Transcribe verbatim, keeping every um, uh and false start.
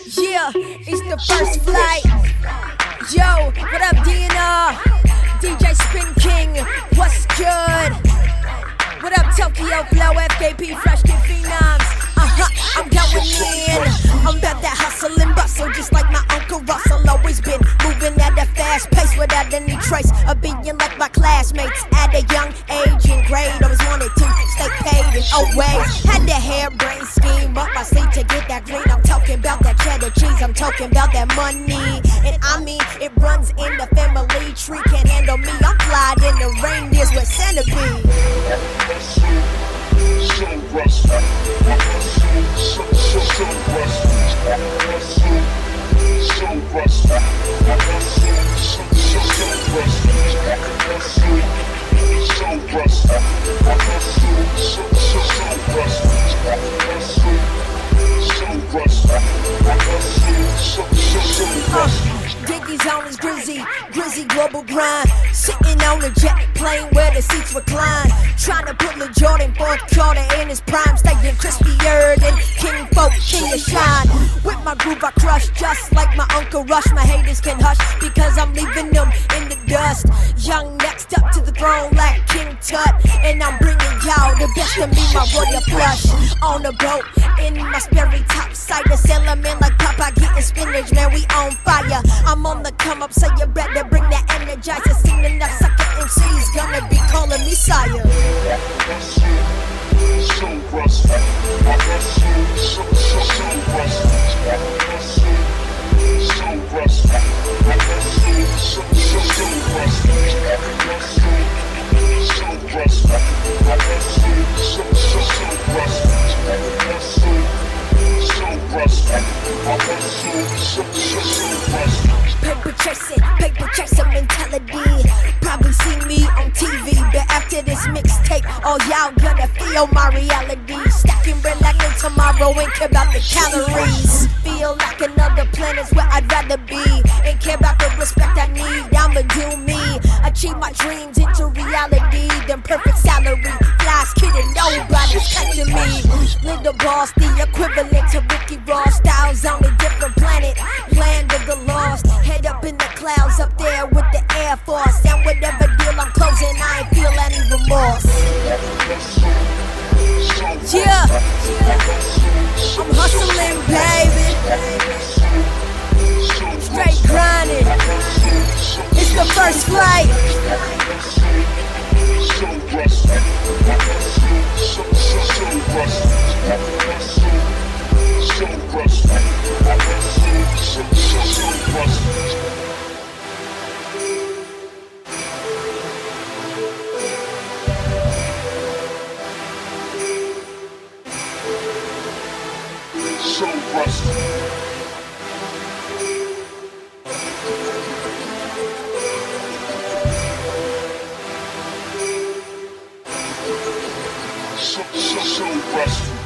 Yeah, it's the first flight. Yo, what up, D N R? D J Spin King, what's good? What up, Tokyo Flow, F K P, Fresh Kid Phenoms? Uh-huh, I'm going in. I'm about that hustle and bustle, just like my Uncle Russell. Always been moving at a fast pace without any trace of being like my classmates at a young age and grade. Always wanted to stay paid and always had the harebrained scheme up my sleeve to get that green. I'm talking about that cheddar cheese, I'm talking about that money. And I mean, it runs in the family tree. Can't handle me, I'm flying in the reindeers with centipede. So rusty, so, so, so rusty, so rusty, so, so, so rusty, so rusty, so, so, so rusty, so, so, so rusty. Diggy's on his Grizzy, Grizzy global grind. Sitting on a jet plane where the seats recline. Trying to put Lil Jordan fourth quarter in his prime. Staying crispier than King Folk, King of Shine. With my groove I crush just like my Uncle Rush. My haters can hush because I'm leaving them in the dust. Young next up to the throne like King Tut. And I'm bringing y'all the best of me, my royal plush. On the boat, in my Sperry top side. Sail 'em in like Popeye getting spinach, man, we on fire. I'm on the come up, so you better bring that energizer. Seen enough sucker M Cs gonna be calling me sire. So rusty, so, so, so rusty, so rusty, so, so, so rusty, so rusty, so, so, so rusty, so rusty, so, so, so rusty. Paper chasing, paper chasing mentality. Probably see me on T V, but after this mixtape, all y'all gonna feel my reality. Stacking bread like no tomorrow, ain't care about the calories. Feel like another planet's where I'd rather be. Ain't care about the respect I need, I'ma do me. Achieve my dreams into reality, then perfect salary. Flies kidding, nobody's catching me. Little boss, the equivalent to Ricky Ross. Styles on a different planet, land of the lost. Head up in the clouds up there with the Air Force. And whatever deal I'm closing, I ain't feel any remorse. Yeah, I'm hustling, baby. Straight grinding. It's the first flight. So rusty, so, so, so rusty, so rusty, so, so, so rusty. So rusty. So, so, so rusty.